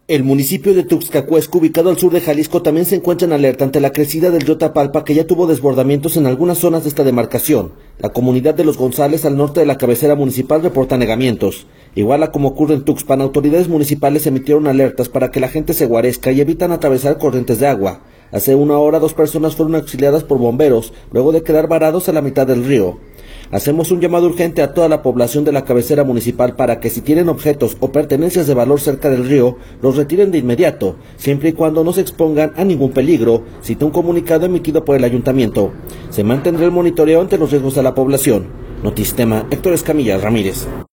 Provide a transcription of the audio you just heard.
El municipio de Tuxtlacuesco, ubicado al sur de Jalisco, también se encuentra en alerta ante la crecida del río Tapalpa, que ya tuvo desbordamientos en algunas zonas de esta demarcación. La comunidad de Los González, al norte de la cabecera municipal, reporta negamientos. Igual a como ocurre en Tuxpan, autoridades municipales emitieron alertas para que la gente se guarezca y evitan atravesar corrientes de agua. Hace una hora, 2 personas fueron auxiliadas por bomberos, luego de quedar varados a la mitad del río. Hacemos un llamado urgente a toda la población de la cabecera municipal para que si tienen objetos o pertenencias de valor cerca del río, los retiren de inmediato, siempre y cuando no se expongan a ningún peligro, cita un comunicado emitido por el ayuntamiento. Se mantendrá el monitoreo ante los riesgos a la población. Notistema, Héctor Escamilla Ramírez.